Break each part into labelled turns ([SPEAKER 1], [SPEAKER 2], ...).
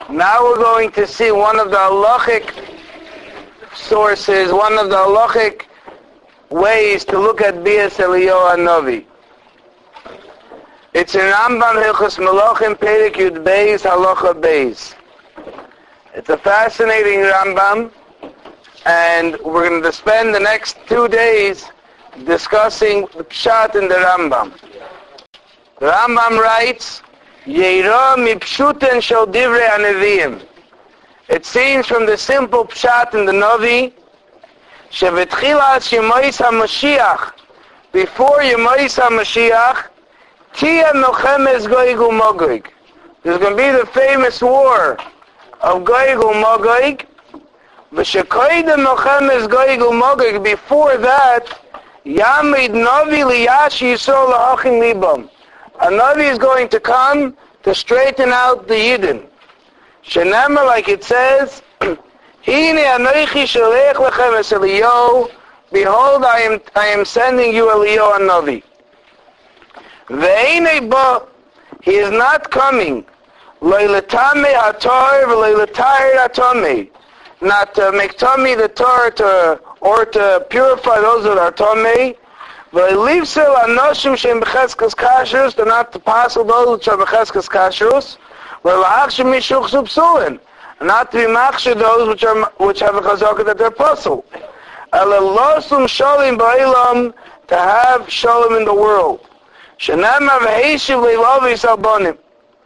[SPEAKER 1] Now we're going to see one of the halachic sources, one of the halachic ways to look at Bias Eliyahu Hanavi. It's in Rambam Hilchos Melachim Perek Yud Beis Halacha Beis. It's a fascinating Rambam, and we're going to spend the next 2 days discussing the Pshat in the Rambam. The Rambam writes, Yeira mipshuten shel divrei hanevim. It seems from the simple Pshat in the Navi, shevetchilas Yemois HaMashiach, before Yemois HaMashiach, Tia Melchemes Gog uMagog. There's going to be the famous war of Gog uMagog. V'shekoidem Melchemes Gog uMagog. Before that, Yamid Navi liyash Yisrael lahachin libam. A Navi is going to come to straighten out the Yidden. Shenema, like it says, Hine anoichi sholech lechem es Eliyahu. Behold, I am sending you Eliyahu Hanavi. Ve'enei ba, he is not coming. Leilatame hatar v'leilatayir hatame. Not to make tummy the Torah or to purify those that are tummy. Ve'livsel anoshim shem b'cheskas kashrus, to not to passel those which are b'cheskas kashrus. Ve'la'achshim mishuchsu psulin, not to be machshir those which have a chazaka that they're puzzle. Elalosum shalim ba'ilam, to have shalom in the world. Shenema v'heishiv le'lavis albonim.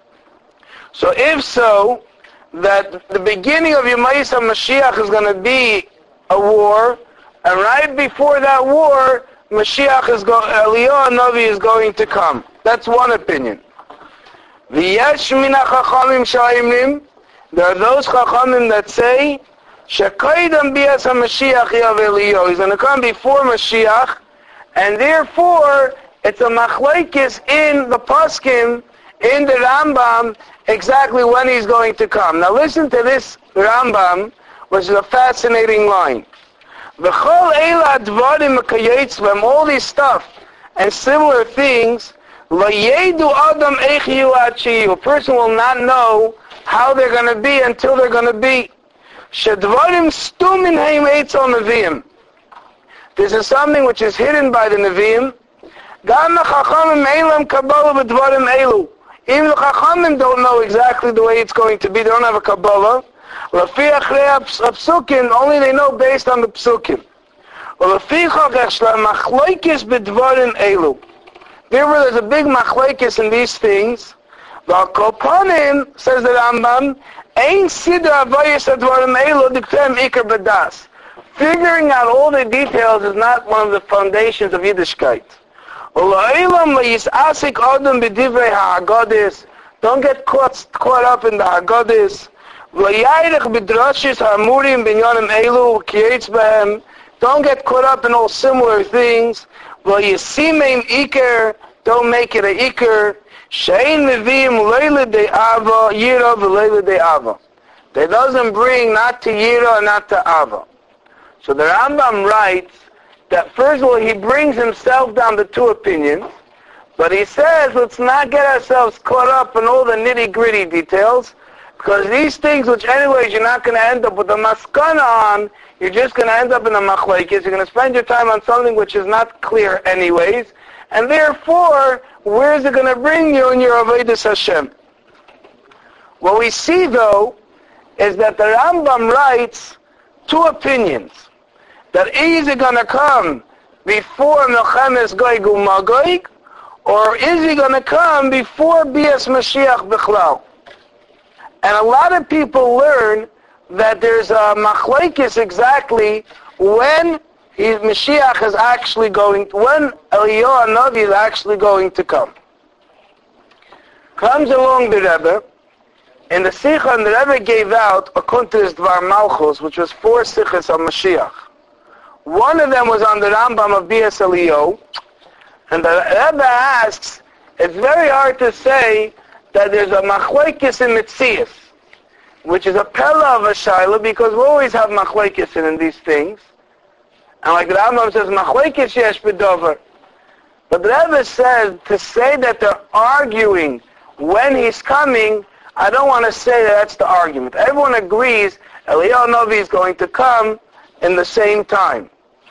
[SPEAKER 1] So if so, that the beginning of Yemois HaMashiach is going to be a war, and right before that war, Eliyahu Hanavi is going to come. That's one opinion. V'yesh min ha'chachamim sha'imrim, there are those chachamim that say, shekoidem bias HaMashiach yav Eliyahu. He's going to come before Mashiach, and therefore, it's a machlokes in the Poskim, in the Rambam, exactly when he's going to come. Now listen to this Rambam, which is a fascinating line. V'chol eila dvarim mekayetzvem, all this stuff and similar things, lo yedu adam eich yu ad sheyu. A person will not know how they're going to be until they're going to be. Shedvarim stumin heim eitzel neviim. This is something which is hidden by the Nevi'im. Gam ha'chachamim eilam kabbalah b'dvarim elu. Even the Chachamim don't know exactly the way it's going to be. They don't have a Kabbalah. Lafi achrei ha'psukim, only they know based on the Psukim. Lafi chachech shla machlokes b'dvarim elu. Therefore, there's a big machlokes in these things. V'al kopanim, says the Rambam, ein sidra avayis ha'dvarim elu diktem ikar b'das. Figuring out all the details is not one of the foundations of Yiddishkeit. Don't get caught up in the Haggadis. Don't get caught up in all similar things. Don't make it a Iker. They doesn't bring not to Yira and not to Ava. So the Rambam writes that first of all, he brings himself down to two opinions, but he says, let's not get ourselves caught up in all the nitty-gritty details, because these things, which anyways you're not going to end up with a maskana on, you're just going to end up in a machlokes, you're going to spend your time on something which is not clear anyways, and therefore, where is it going to bring you in your Avodas Hashem? What we see, though, is that the Rambam writes two opinions. That is it going to come before Melchemes Gog uMagog, or is he going to come before Bias Mashiach Bichlal? And a lot of people learn that there's a machlokes exactly when Mashiach is actually going, when Eliyahu Hanavi is actually going to come. Comes along the Rebbe, and the Sikha and the Rebbe gave out a Kuntres Dvar Malchus, which was 4 Sikhas of Mashiach. One of them was on the Rambam of Bias Eliyahu, and the Rebbe asks, it's very hard to say that there's a machlokes in Metzias, which is a pella of a shaila, because we always have machlokes in these things. And like the Rambam says, machlokes yesh b'dover. But the Rebbe says, to say that they're arguing when he's coming, I don't want to say that that's the argument. Everyone agrees Eliyahu Novi is going to come in the same time.